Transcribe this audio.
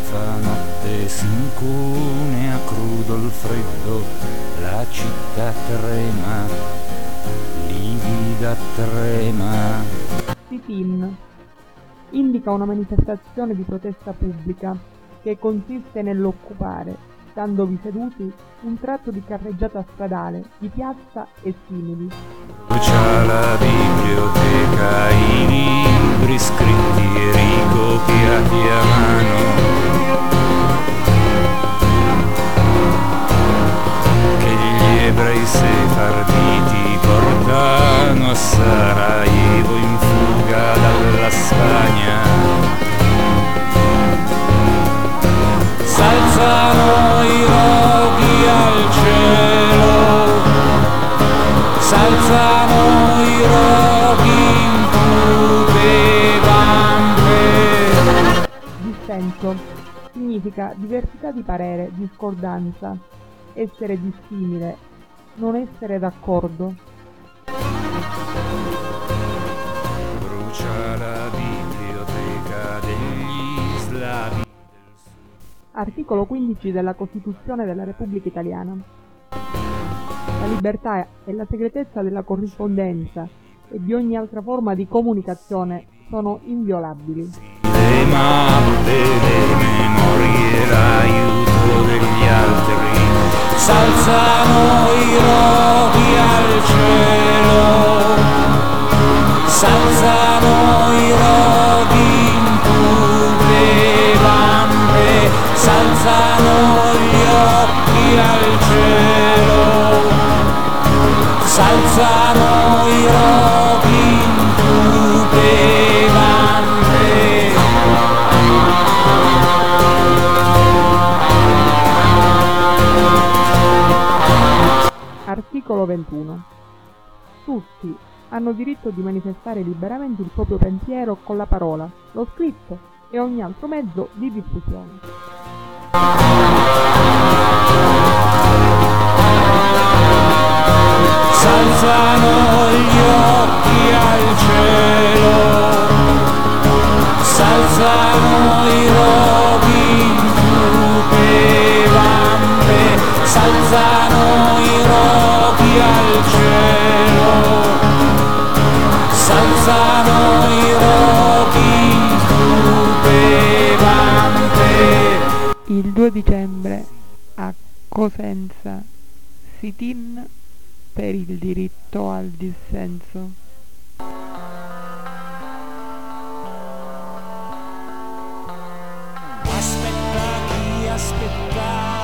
Stanotte s'incune a crudo il freddo, la città trema, livida trema. Sit-in indica una manifestazione di protesta pubblica che consiste nell'occupare, standovi seduti, un tratto di carreggiata stradale, di piazza e simili. Brucia la biblioteca, i libri scritti e ricopiati a mano, che gli ebrei sefarditi portano a Sarajevo in fuga dalla Spagna. S'alzano i roghi al cielo, s'alzano i roghi in cupe vampe. Dissenso significa diversità di parere, discordanza, essere dissimile, non essere d'accordo. Brucia la biblioteca degli slavi. Articolo 15 della Costituzione della Repubblica Italiana. La libertà e la segretezza della corrispondenza e di ogni altra forma di comunicazione sono inviolabili. Le mappe, le memorie, l'aiuto degli altri, s'alzano i roghi al cielo, s'alzano i roghi in cupe vampe, s'alzano gli occhi al cielo, s'alzano i roghi in cupe vampe. Articolo 21. Tutti hanno diritto di manifestare liberamente il proprio pensiero con la parola, lo scritto e ogni altro mezzo di diffusione. S'alzano gli occhi al cielo, s'alzano i roghi in cupe vampe, s'alzano i roghi al cielo, s'alzano i roghi in cupe vampe. Il 2 dicembre a Cosenza, sit-in per il diritto al dissenso. Aspetta chi aspetta.